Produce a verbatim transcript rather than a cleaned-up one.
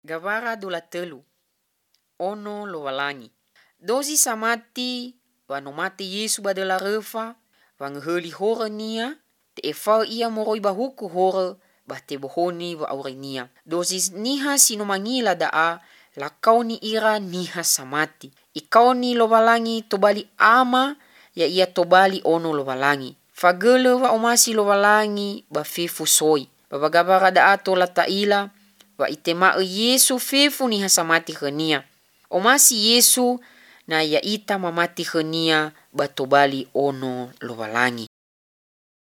Gawara dula telu ono lowalangi. Dozi samati wano mate Yesu badala refa wangeheli hore nia te efau ia moroi bahuku hore bahte bohoni wa aure nia. Dozi niha sino mangila daa lakau ni ira niha samati. Ikau ni lowalangi tobali ama ya ia tobali ono lowalangi. Fagele wa omasi lowalangi ba fefu soi. Babagabara daa tola taila wa itema Yesu fefu niha samati khania. Omasi Yesu na ya ita mamati khania batobali ono lowalangi.